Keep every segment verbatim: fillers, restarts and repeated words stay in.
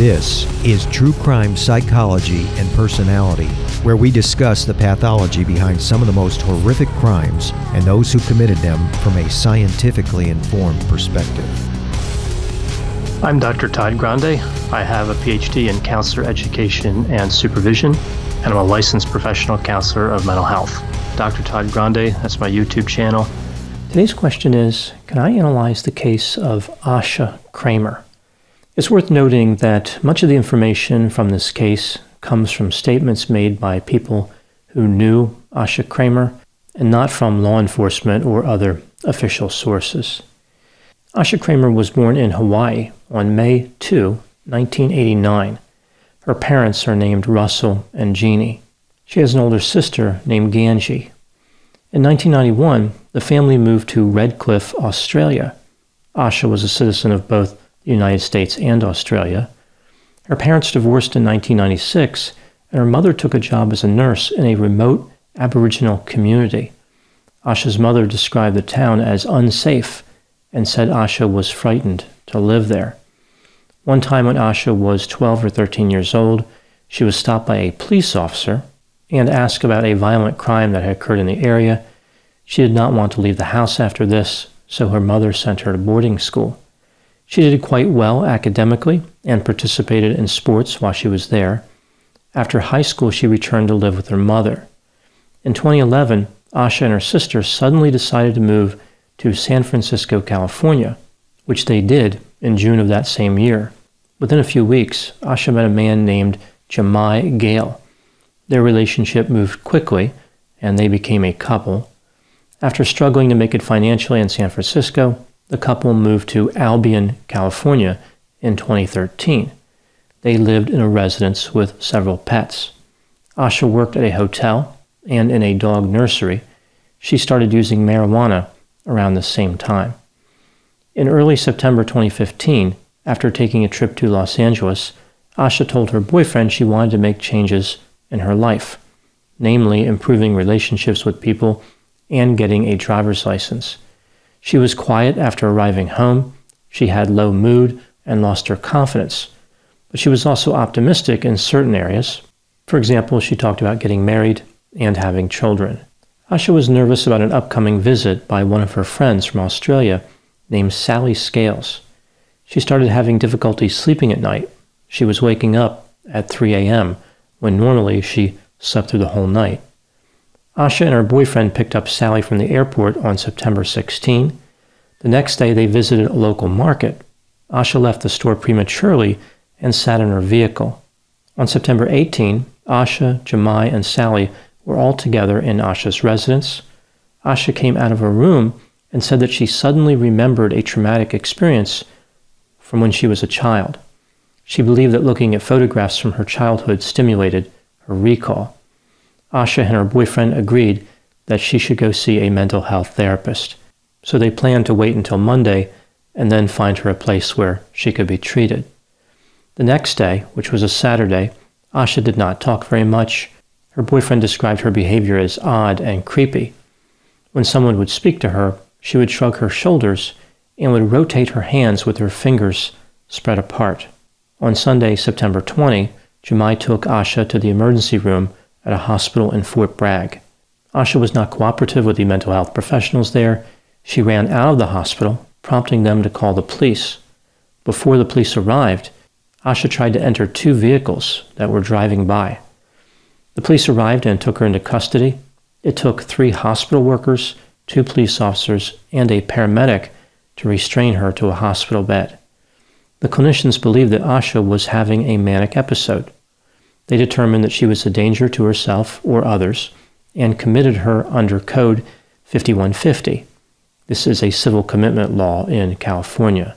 This is True Crime Psychology and Personality, where we discuss the pathology behind some of the most horrific crimes and those who committed them from a scientifically informed perspective. I'm Doctor Todd Grande. I have a P H D in counselor education and supervision, and I'm a licensed professional counselor of mental health. Doctor Todd Grande, that's my YouTube channel. Today's question is, can I analyze the case of Asha Kramer? It's worth noting that much of the information from this case comes from statements made by people who knew Asha Kramer and not from law enforcement or other official sources. Asha Kramer was born in Hawaii on May second, nineteen eighty-nine. Her parents are named Russell and Jeannie. She has an older sister named Ganji. In nineteen ninety-one, the family moved to Redcliffe, Australia. Asha was a citizen of both the United States and Australia. Her parents divorced in nineteen ninety-six, and her mother took a job as a nurse in a remote Aboriginal community. Asha's mother described the town as unsafe and said Asha was frightened to live there. One time when Asha was twelve or thirteen years old, she was stopped by a police officer and asked about a violent crime that had occurred in the area. She did not want to leave the house after this, so her mother sent her to boarding school. She did quite well academically and participated in sports while she was there. After high school, she returned to live with her mother. In twenty eleven, Asha and her sister suddenly decided to move to San Francisco, California, which they did in June of that same year. Within a few weeks, Asha met a man named Jemai Gale. Their relationship moved quickly, and they became a couple. After struggling to make it financially in San Francisco, the couple moved to Albion, California in twenty thirteen. They lived in a residence with several pets. Asha worked at a hotel and in a dog nursery. She started using marijuana around the same time. In early September twenty fifteen, after taking a trip to Los Angeles, Asha told her boyfriend she wanted to make changes in her life, namely improving relationships with people and getting a driver's license. She was quiet after arriving home. She had low mood and lost her confidence, but she was also optimistic in certain areas. For example, she talked about getting married and having children. Asha was nervous about an upcoming visit by one of her friends from Australia named Sally Scales. She started having difficulty sleeping at night. She was waking up at three a.m. when normally she slept through the whole night. Asha and her boyfriend picked up Sally from the airport on September sixteenth. The next day, they visited a local market. Asha left the store prematurely and sat in her vehicle. On September eighteenth, Asha, Jemai, and Sally were all together in Asha's residence. Asha came out of her room and said that she suddenly remembered a traumatic experience from when she was a child. She believed that looking at photographs from her childhood stimulated her recall. Asha and her boyfriend agreed that she should go see a mental health therapist, so they planned to wait until Monday and then find her a place where she could be treated. The next day, which was a Saturday, Asha did not talk very much. Her boyfriend described her behavior as odd and creepy. When someone would speak to her, she would shrug her shoulders and would rotate her hands with her fingers spread apart. On Sunday, September twentieth, Jemai took Asha to the emergency room at a hospital in Fort Bragg. Asha was not cooperative with the mental health professionals there. She ran out of the hospital, prompting them to call the police. Before the police arrived, Asha tried to enter two vehicles that were driving by. The police arrived and took her into custody. It took three hospital workers, two police officers, and a paramedic to restrain her to a hospital bed. The clinicians believed that Asha was having a manic episode. They determined that she was a danger to herself or others and committed her under Code fifty-one fifty. This is a civil commitment law in California.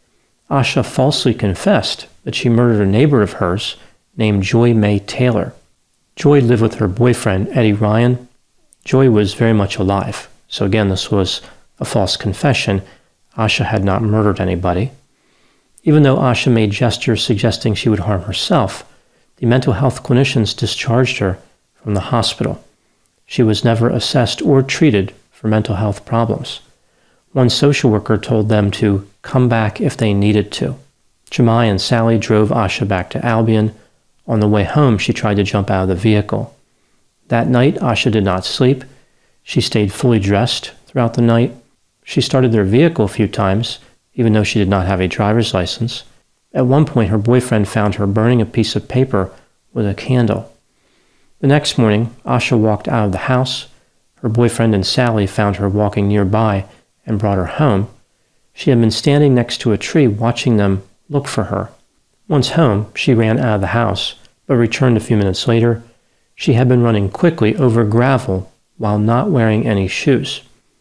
Asha falsely confessed that she murdered a neighbor of hers named Joy May Taylor. Joy lived with her boyfriend, Eddie Ryan. Joy was very much alive. So again, this was a false confession. Asha had not murdered anybody. Even though Asha made gestures suggesting she would harm herself, the mental health clinicians discharged her from the hospital. She was never assessed or treated for mental health problems. One social worker told them to come back if they needed to. Jemai and Sally drove Asha back to Albion. On the way home, she tried to jump out of the vehicle. That night, Asha did not sleep. She stayed fully dressed throughout the night. She started their vehicle a few times, even though she did not have a driver's license. At one point, her boyfriend found her burning a piece of paper with a candle. The next morning, Asha walked out of the house. Her boyfriend and Sally found her walking nearby and brought her home. She had been standing next to a tree watching them look for her. Once home, she ran out of the house, but returned a few minutes later. She had been running quickly over gravel while not wearing any shoes,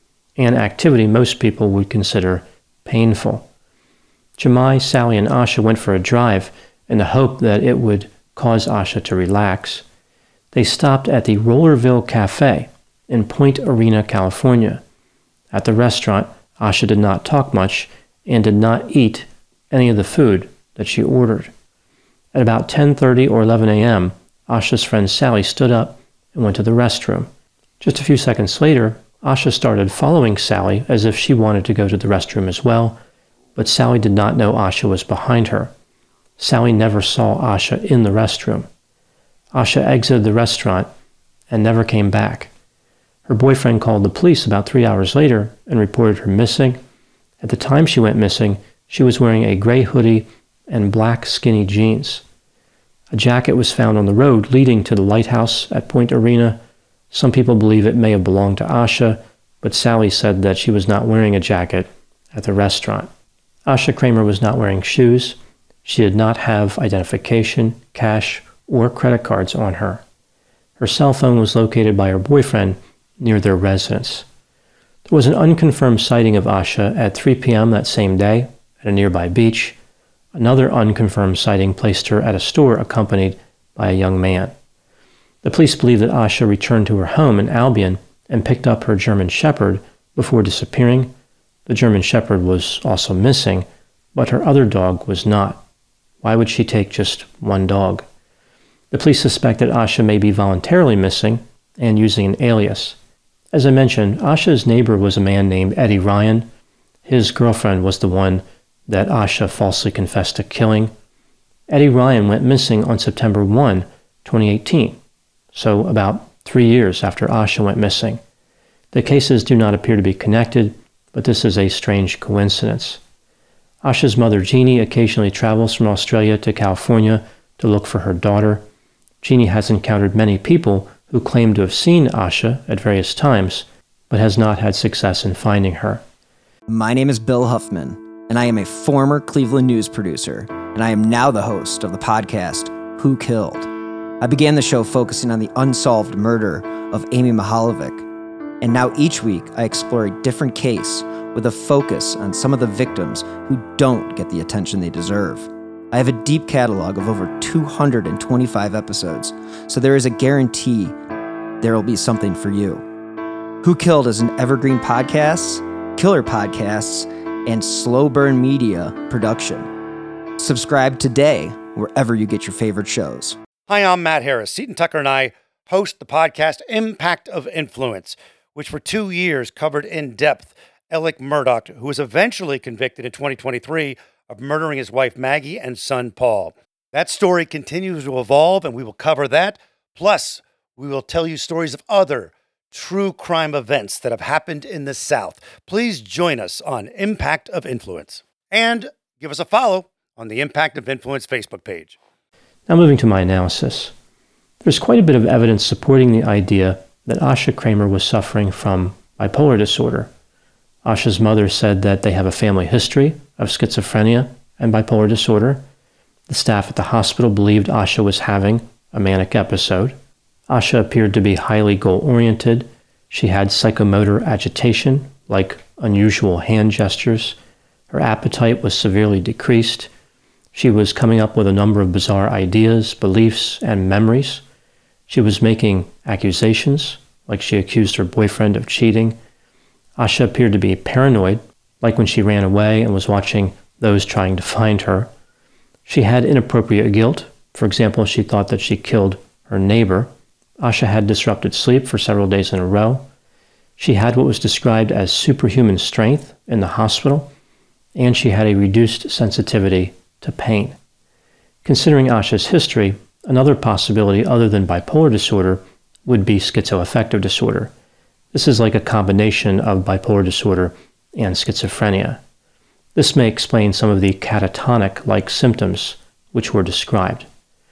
an activity most people would consider painful. Jemai, Sally, and Asha went for a drive in the hope that it would cause Asha to relax. They stopped at the Rollerville Cafe in Point Arena, California. At the restaurant, Asha did not talk much and did not eat any of the food that she ordered. At about ten thirty or eleven a.m., Asha's friend Sally stood up and went to the restroom. Just a few seconds later, Asha started following Sally as if she wanted to go to the restroom as well, but Sally did not know Asha was behind her. Sally never saw Asha in the restroom. Asha exited the restaurant and never came back. Her boyfriend called the police about three hours later and reported her missing. At the time she went missing, she was wearing a gray hoodie and black skinny jeans. A jacket was found on the road leading to the lighthouse at Point Arena. Some people believe it may have belonged to Asha, but Sally said that she was not wearing a jacket at the restaurant. Asha Kramer was not wearing shoes. She did not have identification, cash, or credit cards on her. Her cell phone was located by her boyfriend near their residence. There was an unconfirmed sighting of Asha at three p.m. that same day at a nearby beach. Another unconfirmed sighting placed her at a store accompanied by a young man. The police believe that Asha returned to her home in Albion and picked up her German Shepherd before disappearing. The German Shepherd was also missing, but her other dog was not. Why would she take just one dog? The police suspect that Asha may be voluntarily missing and using an alias. As I mentioned, Asha's neighbor was a man named Eddie Ryan. His girlfriend was the one that Asha falsely confessed to killing. Eddie Ryan went missing on September first, twenty eighteen, so about three years after Asha went missing. The cases do not appear to be connected, but this is a strange coincidence. Asha's mother, Jeannie, occasionally travels from Australia to California to look for her daughter. Jeannie has encountered many people who claim to have seen Asha at various times, but has not had success in finding her. My name is Bill Huffman, and I am a former Cleveland news producer, and I am now the host of the podcast, Who Killed? I began the show focusing on the unsolved murder of Amy Mihaljevic, and now each week I explore a different case with a focus on some of the victims who don't get the attention they deserve. I have a deep catalog of over two hundred twenty-five episodes, so there is a guarantee there will be something for you. Who Killed is an evergreen podcasts, killer podcasts, and slow burn media production. Subscribe today wherever you get your favorite shows. Hi, I'm Matt Harris. Seton Tucker and I host the podcast Impact of Influence, which for two years covered in depth Alec Murdaugh, who was eventually convicted in twenty twenty-three of murdering his wife Maggie and son Paul. That story continues to evolve, and we will cover that. Plus, we will tell you stories of other true crime events that have happened in the South. Please join us on Impact of Influence. And give us a follow on the Impact of Influence Facebook page. Now moving to my analysis. There's quite a bit of evidence supporting the idea that Asha Kramer was suffering from bipolar disorder. Asha's mother said that they have a family history of schizophrenia and bipolar disorder. The staff at the hospital believed Asha was having a manic episode. Asha appeared to be highly goal-oriented. She had psychomotor agitation, like unusual hand gestures. Her appetite was severely decreased. She was coming up with a number of bizarre ideas, beliefs, and memories. She was making accusations, like she accused her boyfriend of cheating. Asha appeared to be paranoid, like when she ran away and was watching those trying to find her. She had inappropriate guilt. For example, she thought that she killed her neighbor. Asha had disrupted sleep for several days in a row. She had what was described as superhuman strength in the hospital, and she had a reduced sensitivity to pain. Considering Asha's history, another possibility other than bipolar disorder would be schizoaffective disorder. This is like a combination of bipolar disorder and schizophrenia. This may explain some of the catatonic-like symptoms which were described.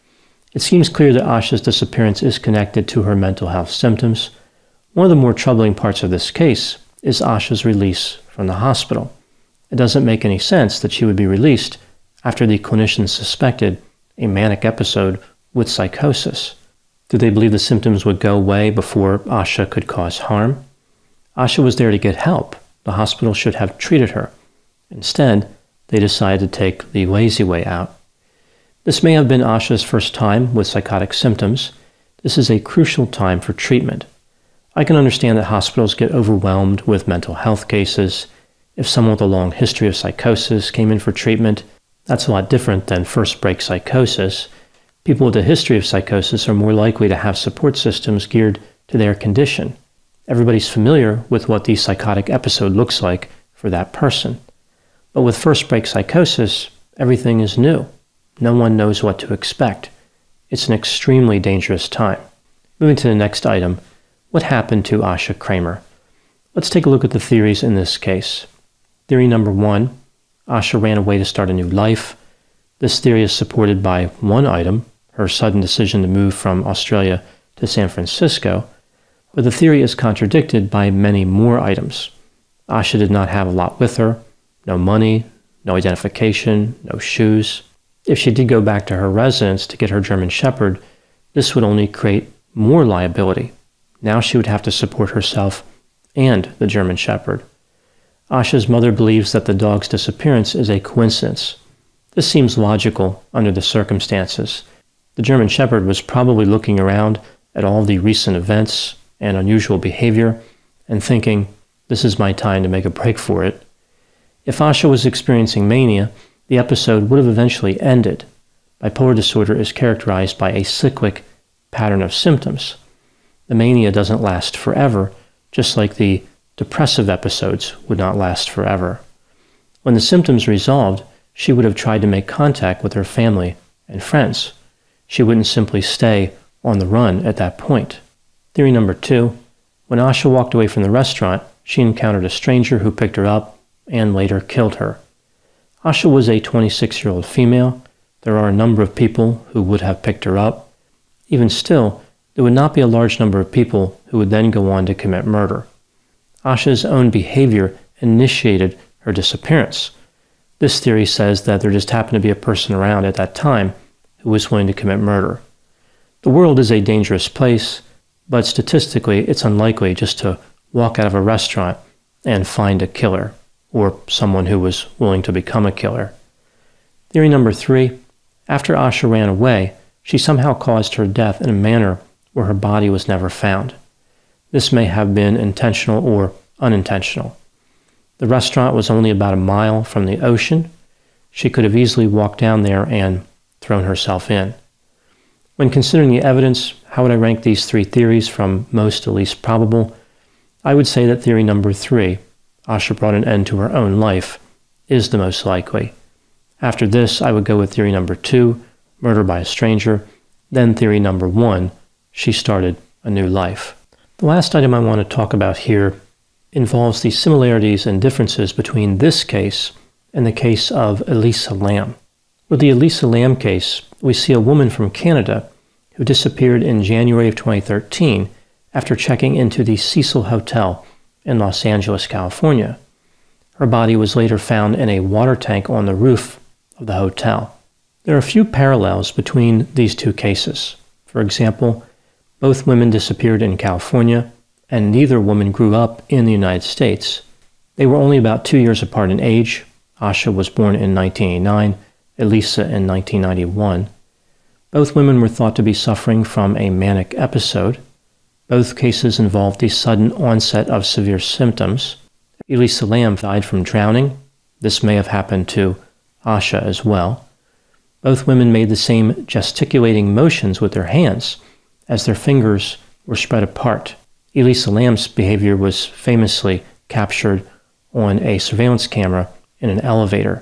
It seems clear that Asha's disappearance is connected to her mental health symptoms. One of the more troubling parts of this case is Asha's release from the hospital. It doesn't make any sense that she would be released after the clinicians suspected a manic episode with psychosis. Did they believe the symptoms would go away before Asha could cause harm? Asha was there to get help. The hospital should have treated her. Instead, they decided to take the lazy way out. This may have been Asha's first time with psychotic symptoms. This is a crucial time for treatment. I can understand that hospitals get overwhelmed with mental health cases. If someone with a long history of psychosis came in for treatment, that's a lot different than first-break psychosis. People with a history of psychosis are more likely to have support systems geared to their condition. Everybody's familiar with what the psychotic episode looks like for that person. But with first-break psychosis, everything is new. No one knows what to expect. It's an extremely dangerous time. Moving to the next item, what happened to Asha Kramer? Let's take a look at the theories in this case. Theory number one, Asha ran away to start a new life. This theory is supported by one item, her sudden decision to move from Australia to San Francisco, but the theory is contradicted by many more items. Asha did not have a lot with her, no money, no identification, no shoes. If she did go back to her residence to get her German Shepherd, this would only create more liability. Now she would have to support herself and the German Shepherd. Asha's mother believes that the dog's disappearance is a coincidence. This seems logical under the circumstances. The German Shepherd was probably looking around at all the recent events and unusual behavior and thinking, this is my time to make a break for it. If Asha was experiencing mania, the episode would have eventually ended. Bipolar disorder is characterized by a cyclic pattern of symptoms. The mania doesn't last forever, just like the depressive episodes would not last forever. When the symptoms resolved, she would have tried to make contact with her family and friends. She wouldn't simply stay on the run at that point. Theory number two, when Asha walked away from the restaurant, she encountered a stranger who picked her up and later killed her. Asha was a twenty-six-year-old female. There are a number of people who would have picked her up. Even still, there would not be a large number of people who would then go on to commit murder. Asha's own behavior initiated her disappearance. This theory says that there just happened to be a person around at that time who was willing to commit murder. The world is a dangerous place, but statistically it's unlikely just to walk out of a restaurant and find a killer or someone who was willing to become a killer. Theory number three, after Asha ran away, she somehow caused her death in a manner where her body was never found. This may have been intentional or unintentional. The restaurant was only about a mile from the ocean. She could have easily walked down there and thrown herself in. When considering the evidence, how would I rank these three theories from most to least probable? I would say that theory number three, Asha brought an end to her own life, is the most likely. After this, I would go with theory number two, murder by a stranger, then theory number one, she started a new life. The last item I want to talk about here involves the similarities and differences between this case and the case of Elisa Lam. With the Elisa Lam case, we see a woman from Canada who disappeared in January of twenty thirteen after checking into the Cecil Hotel in Los Angeles, California. Her body was later found in a water tank on the roof of the hotel. There are a few parallels between these two cases. For example, both women disappeared in California, and neither woman grew up in the United States. They were only about two years apart in age. Asha was born in nineteen eighty-nine, Elisa in nineteen ninety-one. Both women were thought to be suffering from a manic episode. Both cases involved the sudden onset of severe symptoms. Elisa Lam died from drowning. This may have happened to Asha as well. Both women made the same gesticulating motions with their hands as their fingers were spread apart. Elisa Lam's behavior was famously captured on a surveillance camera in an elevator.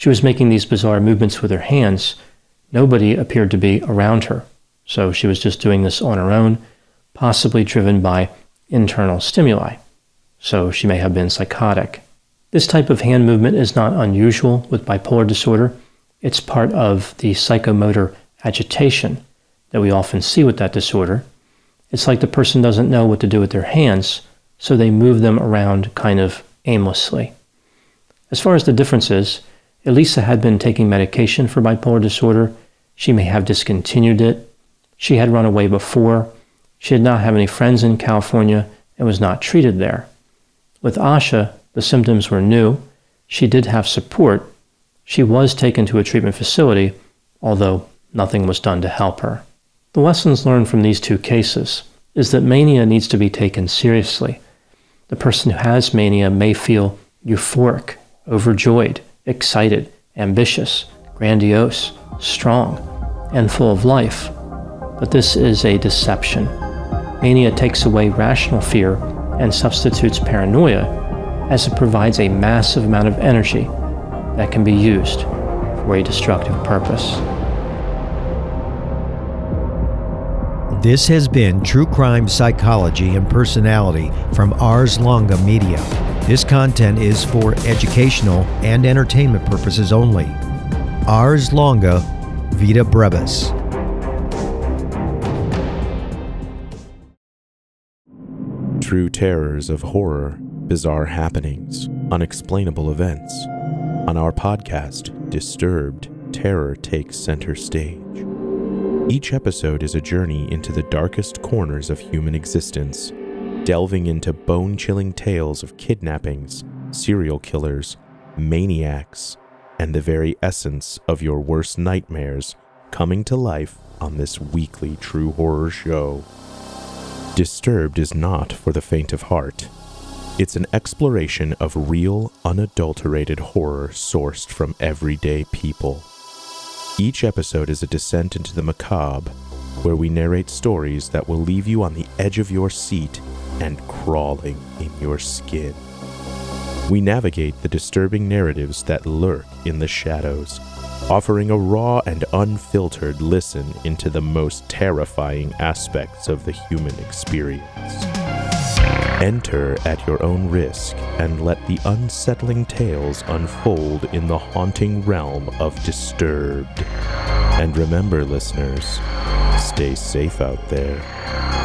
she was making these bizarre movements with her hands, nobody appeared to be around her. So she was just doing this on her own, possibly driven by internal stimuli. So she may have been psychotic. This type of hand movement is not unusual with bipolar disorder. It's part of the psychomotor agitation that we often see with that disorder. It's like the person doesn't know what to do with their hands, so they move them around kind of aimlessly. As far as the differences, Elisa had been taking medication for bipolar disorder. She may have discontinued it. She had run away before. She did not have any friends in California and was not treated there. With Asha, the symptoms were new. She did have support. She was taken to a treatment facility, although nothing was done to help her. The lessons learned from these two cases is that mania needs to be taken seriously. The person who has mania may feel euphoric, overjoyed, excited, ambitious, grandiose, strong, and full of life. But this is a deception. Mania takes away rational fear and substitutes paranoia, as it provides a massive amount of energy that can be used for a destructive purpose. This has been True Crime Psychology and Personality from Ars Longa Media. This content is for educational and entertainment purposes only. Ars Longa, Vita Brevis. True terrors of horror, bizarre happenings, unexplainable events. On our podcast, Disturbed, terror takes center stage. Each episode is a journey into the darkest corners of human existence, delving into bone-chilling tales of kidnappings, serial killers, maniacs, and the very essence of your worst nightmares coming to life on this weekly true horror show. Disturbed is not for the faint of heart. It's an exploration of real, unadulterated horror sourced from everyday people. Each episode is a descent into the macabre, where we narrate stories that will leave you on the edge of your seat and crawling in your skin. We navigate the disturbing narratives that lurk in the shadows, offering a raw and unfiltered listen into the most terrifying aspects of the human experience. Enter at your own risk and let the unsettling tales unfold in the haunting realm of Disturbed. And remember, listeners, stay safe out there.